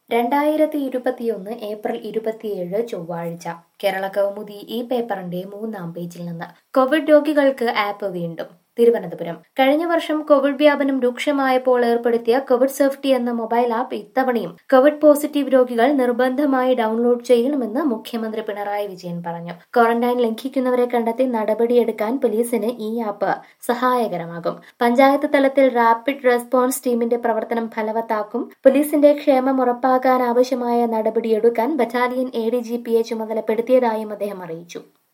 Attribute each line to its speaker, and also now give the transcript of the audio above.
Speaker 1: 2021 April 27 ചൊവ്വാഴ്ച കേരള കൗമുദി ഈ പേപ്പറിന്റെ 3-ാം പേജിൽ നിന്ന് കോവിഡ് രോഗികൾക്ക് ആപ്പ് വീണ്ടും. തിരുവനന്തപുരം കഴിഞ്ഞ വർഷം കോവിഡ് വ്യാപനം രൂക്ഷമായപ്പോൾ ഏർപ്പെടുത്തിയ കോവിഡ് സേഫ്റ്റി എന്ന മൊബൈൽ ആപ്പ് ഇത്തവണയും കോവിഡ് പോസിറ്റീവ് രോഗികൾ നിർബന്ധമായി ഡൗൺലോഡ് ചെയ്യണമെന്ന് മുഖ്യമന്ത്രി പിണറായി വിജയൻ പറഞ്ഞു. ക്വാറന്റൈൻ ലംഘിക്കുന്നവരെ കണ്ടെത്തി നടപടിയെടുക്കാൻ പോലീസിന് ഈ ആപ്പ് സഹായകരമാകും. പഞ്ചായത്ത് തലത്തിൽ റാപ്പിഡ് റെസ്പോൺസ് ടീമിന്റെ പ്രവർത്തനം ഫലവത്താക്കും. പോലീസിന്റെ ക്ഷേമം ഉറപ്പാക്കാൻ ആവശ്യമായ നടപടിയെടുക്കാൻ ബറ്റാലിയൻ ADGPയെ ചുമതലപ്പെടുത്തിയതായും അദ്ദേഹം അറിയിച്ചു.